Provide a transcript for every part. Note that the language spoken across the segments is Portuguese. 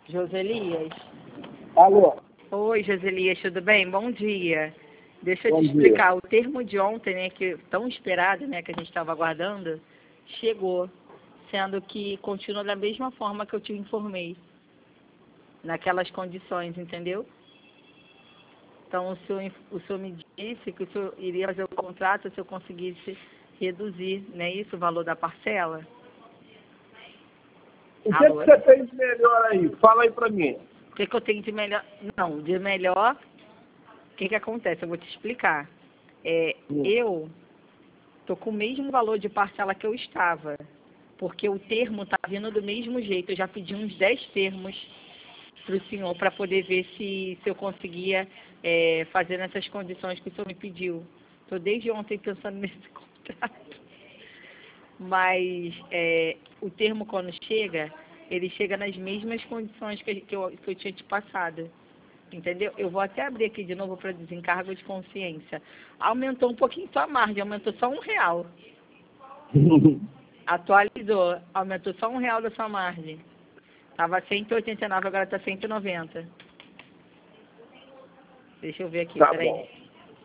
Joselias. Alô? Oi, Joselias, tudo bem? Bom dia. Deixa eu Bom te dia. explicar. O termo de ontem, né, que tão esperado, né, que a gente estava aguardando, chegou, sendo que continua da mesma forma que eu te informei, naquelas condições, entendeu? Então, o senhor me disse que o senhor iria fazer o contrato se eu conseguisse reduzir, não é isso, o valor da parcela? O que, Alô? que você tem de melhor aí? Fala aí pra mim. O que eu tenho de melhor? Não, de melhor, o que acontece? Eu vou te explicar. Eu tô com o mesmo valor de parcela que eu estava, porque o termo tá vindo do mesmo jeito. Eu já pedi uns 10 termos para o senhor para poder ver se eu conseguia fazer nessas condições que o senhor me pediu. Estou desde ontem pensando nesse contrato. Mas o termo, quando chega, ele chega nas mesmas condições que eu tinha te passado. Entendeu? Eu vou até abrir aqui de novo para desencargo de consciência. Aumentou um pouquinho sua margem, aumentou só R$ 1. Atualizou, aumentou só R$ 1 da sua margem. Estava 189, agora está 190. Deixa eu ver aqui, Tá peraí. bom.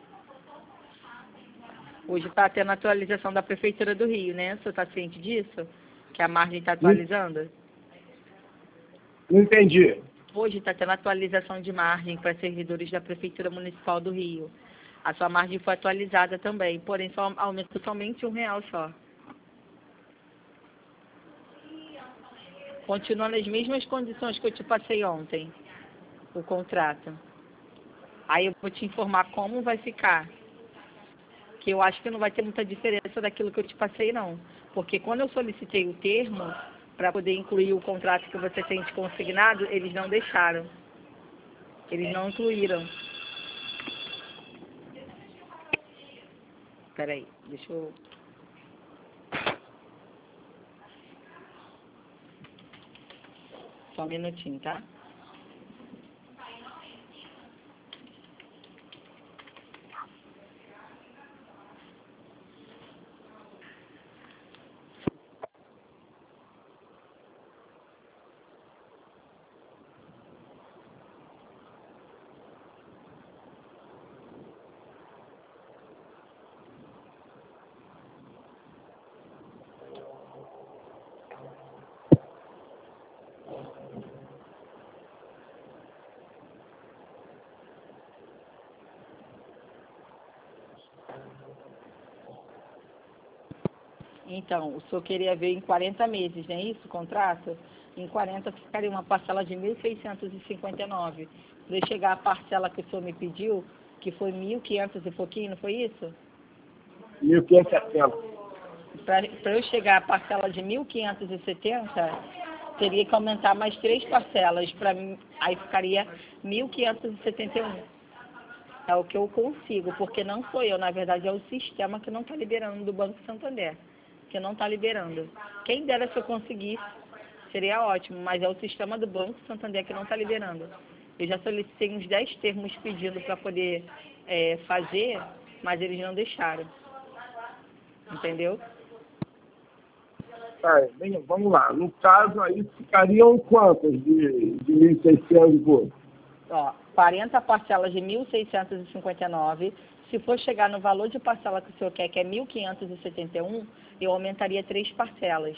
Hoje está tendo atualização da Prefeitura do Rio, né? O senhor está ciente disso? Que a margem está atualizando? Não entendi. Hoje está tendo atualização de margem para servidores da Prefeitura Municipal do Rio. A sua margem foi atualizada também, porém só aumentou somente R$ 1 só. Continua nas mesmas condições que eu te passei ontem, o contrato. Aí eu vou te informar como vai ficar. Que eu acho que não vai ter muita diferença daquilo que eu te passei, não. Porque quando eu solicitei o termo, para poder incluir o contrato que você tem de consignado, eles não deixaram. Eles não incluíram. Peraí, deixa eu... Só um minutinho, tá? Então, o senhor queria ver em 40 meses, não é isso, o contrato? Em 40 ficaria uma parcela de 1.659. Para chegar à parcela que o senhor me pediu, que foi 1.500 e pouquinho, não foi isso? 1.570. Para eu chegar à parcela de 1.570, teria que aumentar mais 3 parcelas. Aí ficaria 1.571. É o que eu consigo, porque não sou eu, na verdade é o sistema que não está liberando do Banco Santander, que não está liberando. Quem dera se eu conseguisse, seria ótimo, mas é o sistema do Banco Santander que não está liberando. Eu já solicitei uns 10 termos pedindo para poder fazer, mas eles não deixaram. Entendeu? Tá, bem, vamos lá. No caso aí, ficariam quantos de 1.600 e pouco? Ó, 40 parcelas de 1.659. Se for chegar no valor de parcela que o senhor quer, que é 1.571, eu aumentaria 3 parcelas.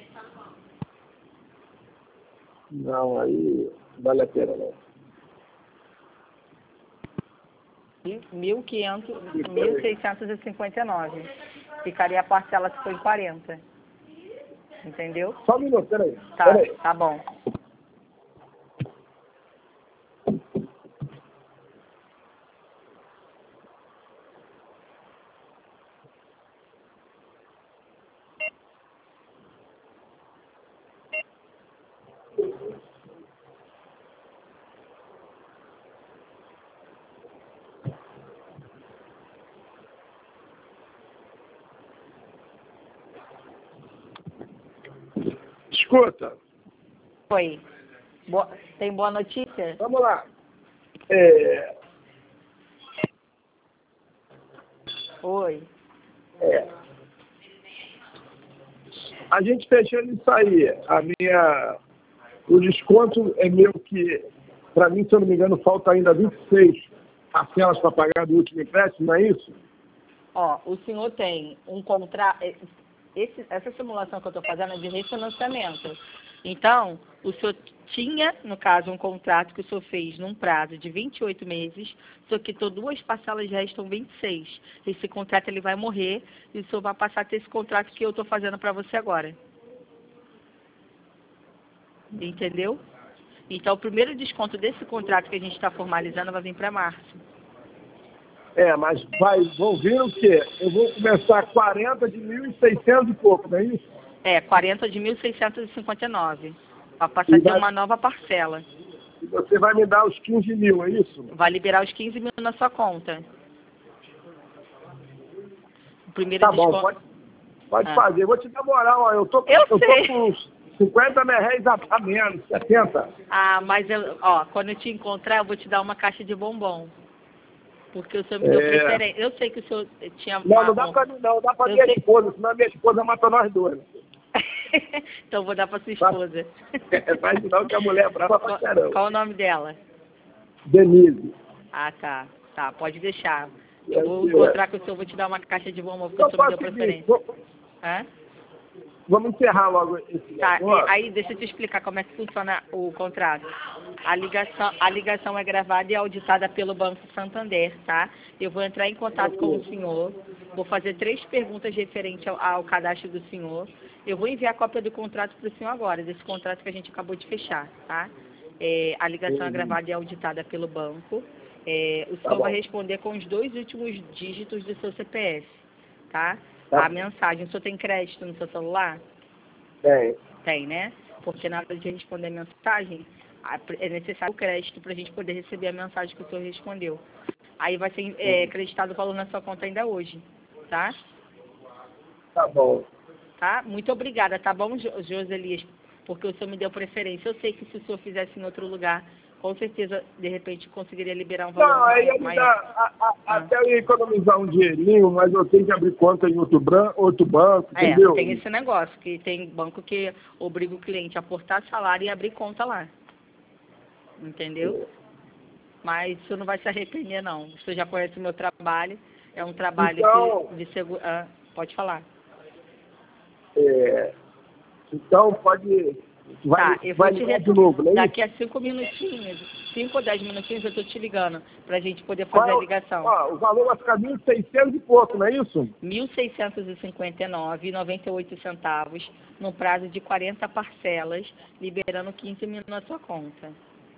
Não, aí vale a pena, não. 1.659. Ficaria a parcela se for em 40. Entendeu? Só um minuto, peraí. Tá, Peraí. tá bom. Escuta, Oi. Tem boa notícia? vamos lá. Oi. A gente fechando isso aí, o desconto é meu que, para mim, se eu não me engano, falta ainda 26 parcelas para pagar do último empréstimo, não é isso? Ó, o senhor tem um contrato... Essa simulação que eu estou fazendo é de refinanciamento. Então, o senhor tinha, no caso, um contrato que o senhor fez num prazo de 28 meses, só que duas parcelas restam 26. Esse contrato ele vai morrer e o senhor vai passar a ter esse contrato que eu estou fazendo para você agora. Entendeu? Então, o primeiro desconto desse contrato que a gente está formalizando vai vir para março. Mas vão vir o quê? Eu vou começar 40 de 1.600 e pouco, não é isso? 40 de 1.659. Para passar a ter uma nova parcela. E você vai me dar os 15 mil, é isso? Vai liberar os 15 mil na sua conta. O primeiro tá desconto... bom, pode fazer. Vou te dar moral, ó. Eu tô com uns 50 reais a menos, 70. Mas quando eu te encontrar, eu vou te dar uma caixa de bombom. Porque o senhor me deu preferência. Eu sei que o senhor tinha... Não dá pra mim, não. Dá pra minha esposa, senão a minha esposa mata nós dois. Então vou dar pra sua esposa. Vai não, que a mulher é brava pra caramba. Qual o nome dela? Denise. Tá. Tá, pode deixar. Eu vou encontrar com o senhor, vou te dar uma caixa de bombom, porque o senhor me deu preferência. Vamos encerrar logo esse negócio. Aí deixa eu te explicar como é que funciona o contrato. A ligação é gravada e auditada pelo Banco Santander, tá? Eu vou entrar em contato com o senhor, vou fazer 3 perguntas referentes ao cadastro do senhor. Eu vou enviar a cópia do contrato para o senhor agora, desse contrato que a gente acabou de fechar, tá? A ligação é gravada e auditada pelo banco. O senhor vai responder com os 2 últimos dígitos do seu CPF, tá? A mensagem, o senhor tem crédito no seu celular? Tem. Tem, né? Porque na hora de responder a mensagem, é necessário o crédito para a gente poder receber a mensagem que o senhor respondeu. Aí vai ser acreditado o valor na sua conta ainda hoje, tá? Tá bom. Tá? Muito obrigada, tá bom, Joselias? Porque o senhor me deu preferência. Eu sei que se o senhor fizesse em outro lugar, com certeza, de repente, conseguiria liberar um valor maior. Até eu ia economizar um dinheirinho, mas eu tenho que abrir conta em outro banco, entendeu? Tem esse negócio, que tem banco que obriga o cliente a aportar salário e abrir conta lá. Entendeu? Mas o senhor não vai se arrepender, não. O senhor já conhece o meu trabalho. É um trabalho de segurança. Pode falar. Então, pode... eu vou te de novo, né? Daqui a 5 minutinhos, 5 ou 10 minutinhos, eu estou te ligando para a gente poder fazer a ligação. O valor vai ficar 1.600 e pouco, não é isso? 1.659,98 centavos, no prazo de 40 parcelas, liberando 15 mil na sua conta.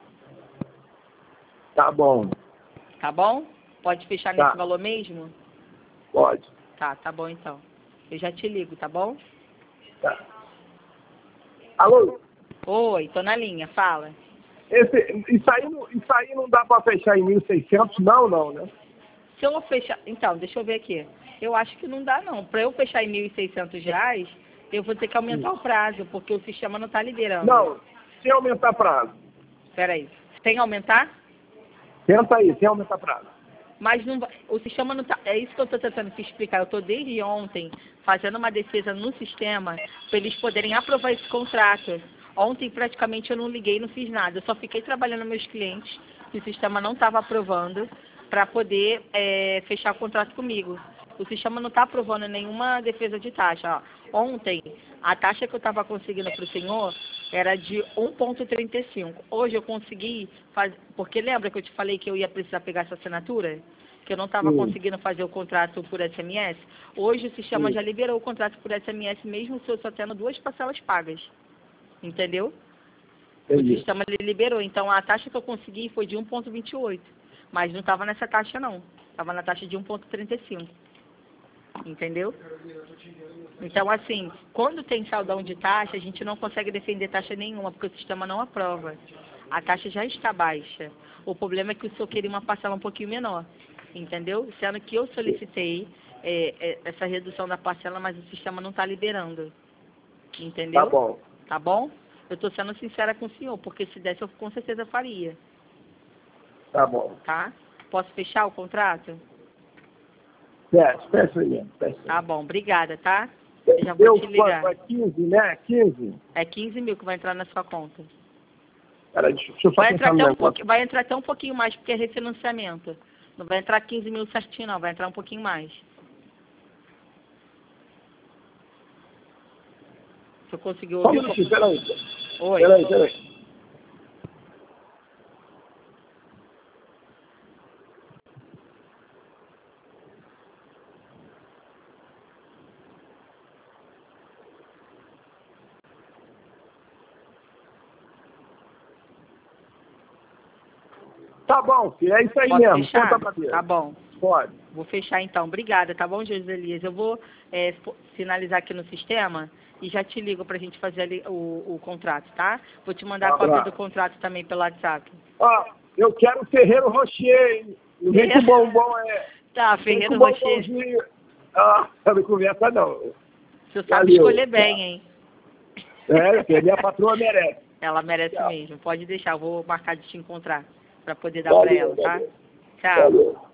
Tá bom. Tá bom? Pode fechar nesse valor mesmo? Pode. Tá bom então. Eu já te ligo, tá bom? Tá. Alô? Oi, tô na linha, fala. Isso aí não dá para fechar em 1.600, não, né? Se eu fechar... Então, deixa eu ver aqui. Eu acho que não dá, não. Para eu fechar em R$1.600, eu vou ter que aumentar o prazo, porque o sistema não está liberando. Não, sem aumentar prazo. Espera aí. Tem que aumentar? Tenta aí, sem aumentar prazo. Mas não, o sistema não está... É isso que eu estou tentando te explicar. Eu estou desde ontem fazendo uma defesa no sistema para eles poderem aprovar esse contrato. Ontem, praticamente, eu não liguei, não fiz nada. Eu só fiquei trabalhando meus clientes, que o sistema não estava aprovando, para poder fechar o contrato comigo. O sistema não está aprovando nenhuma defesa de taxa. Ó. Ontem, a taxa que eu estava conseguindo para o senhor era de 1,35. Hoje eu consegui fazer... Porque lembra que eu te falei que eu ia precisar pegar essa assinatura? Que eu não estava conseguindo fazer o contrato por SMS? Hoje o sistema já liberou o contrato por SMS, mesmo se eu só tendo 2 parcelas pagas. Entendeu? Entendi. O sistema liberou. Então a taxa que eu consegui foi de 1,28. Mas não estava nessa taxa, não. Estava na taxa de 1,35. Entendeu? Então, assim, quando tem saldão de taxa, a gente não consegue defender taxa nenhuma, porque o sistema não aprova. A taxa já está baixa. O problema é que o senhor queria uma parcela um pouquinho menor. Entendeu? Sendo que eu solicitei essa redução da parcela, mas o sistema não está liberando. Entendeu? Tá bom. Tá bom? Eu estou sendo sincera com o senhor, porque se desse eu com certeza faria. Tá bom. Tá? Posso fechar o contrato? Fecha aí. Tá bom, obrigada, tá? Eu já vou te ligar. É 15, né? 15? É 15 mil que vai entrar na sua conta. Peraí, deixa eu só pensar no negócio. Vai entrar até um pouquinho mais, porque é refinanciamento. Não vai entrar 15 mil certinho, não. Vai entrar um pouquinho mais. Você conseguiu ouvir? Só um minutinho, peraí. Oi. Peraí. Tá bom, filho, é isso aí. Posso mesmo. fechar? Conta pra Deus. Tá bom. Pode. Vou fechar então. Obrigada, tá bom, Joselias? Eu vou finalizar aqui no sistema e já te ligo pra gente fazer ali o contrato, tá? Vou te mandar a cópia do contrato também pelo WhatsApp. Ó, eu quero o Ferreiro Rocher, hein? Não vem com bombom, Tá, Ferreiro Rocher. Ah, não conversa não. Você sabe escolher bem, hein? É, minha patroa merece. Ela merece mesmo. Pode deixar, eu vou marcar de te encontrar pra poder dar pra ela, tá? Tchau. Valeu.